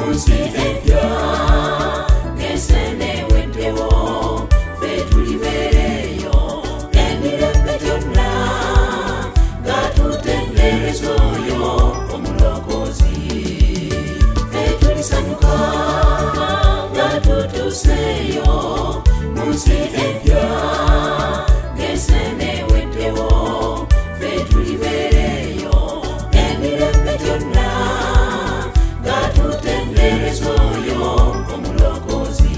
munsi empya ng'ensene weddewo ffe tulibeereyo emirembe gyonna nga tutendereza oyo omulokozi ffe tulisanyuka nga tutuuseeyo munsi empya ng'ensene weddewo ffe tulibeereyo emirembe gyonna nga tutendereza oyo omulokozi.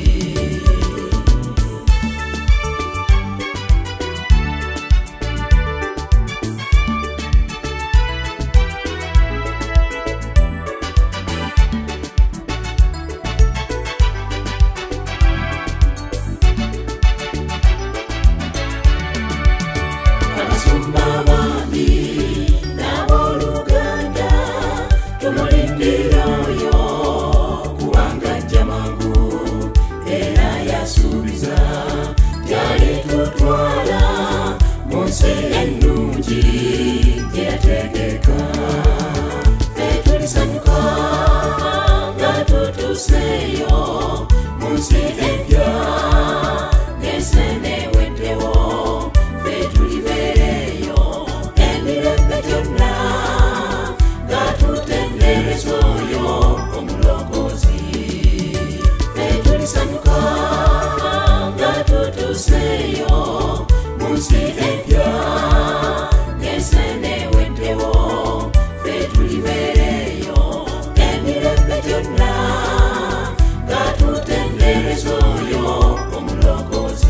Abasumba abandi n'abooluganda tumulindira oyo kubanga ajja mangu era yasuubiza y'alitutwala mu nsi ennungi gye yategeka. Ffe tulisanyuka nga tutuuseeyo mu nsi empya ng'ensene weddewo ffe tulibeereyo emirembe gyonna nga tutendereza oyo omulokozi ffe tulisanyuka nga tutuuseeyo mu nsi empya ng'ensene weddewo ffe tulibeereyo emirembe gyonna nga tutendereza oyo omulokozi.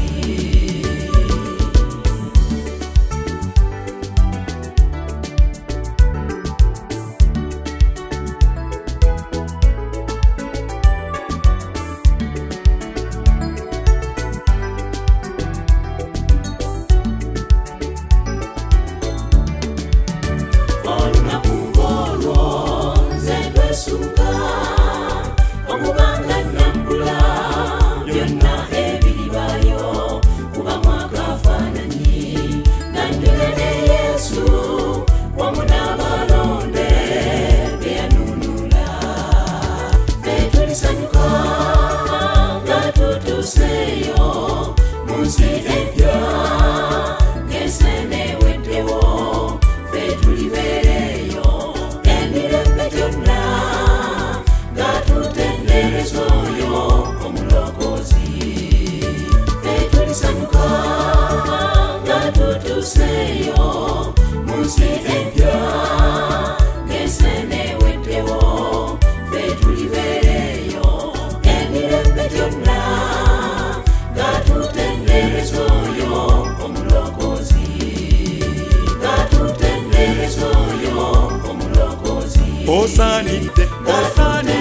Olunaku ng'olwo nze twesunga okubanga nnambula byonna ebiribaayo kuba mwakafaananyi nanjula ne Yesu wamu n'abalonde be yanunula. Ffe tulisanyuka nga tutuuseeyo mu nsi empya ng'ensene weddewo ffe tulibeereyo emirembe gyonna nga tutendereza oyo omulokozi ffe tulisanyuka nga tutuuseeyo mu nsi empya ng'ensene weddewo ffe tulibeereyo emirembe gyonna nga tutendereza oyo omulokozi nga tutendereza oyo omulokozi. Osaanidde